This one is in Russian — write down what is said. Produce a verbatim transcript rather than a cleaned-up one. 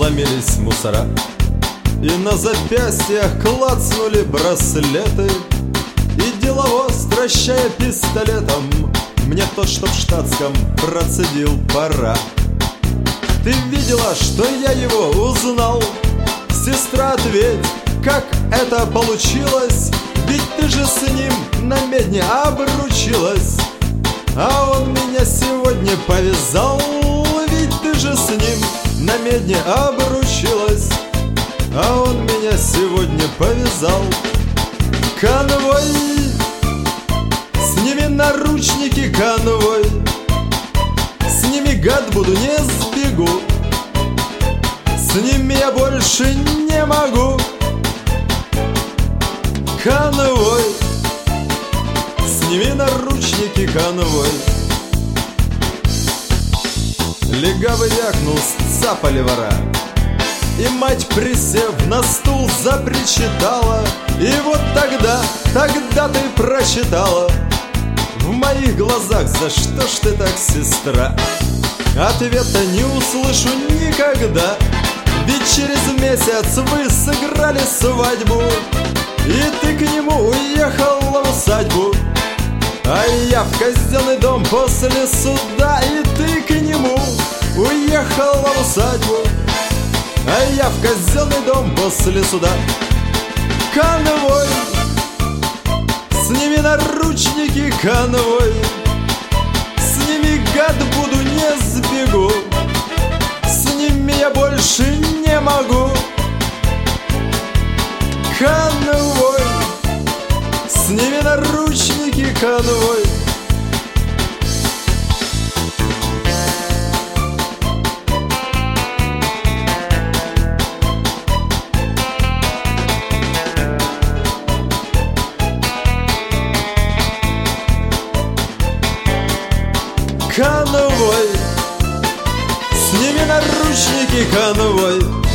вломились мусора, и на запястьях клацнули браслеты. И деловоз, стращая пистолетом, мне тот, что в штатском, процедил: пора. Ты видела, что я его узнал? Сестра, ответь, как это получилось? Ведь ты же с ним на медне обручилась, а он меня сегодня повязал. Ведь ты же с ним на медне обручилась, а он меня сегодня повязал. Конвой, сними наручники, конвой, сними, гад, буду, не сбегу, с ними я больше не могу. Конвой, сними наручники, конвой. Легавый вякнул, сцапали вора, и мать, присев на стул, запричитала. И вот тогда, тогда ты прочитала в моих глазах: за что ж ты так, сестра? Ответа не услышу никогда, ведь через месяц вы сыграли свадьбу, и ты к нему уехала в усадьбу, а я в казенный дом после суда. И ты к нему уехала в усадьбу, а я в казенный дом после суда. Конвой, сними наручники, конвой, сними, гад, буду, не сбегу, с ними я больше не могу. Конвой, сними наручники, конвой. Конвой, сними наручники, конвой.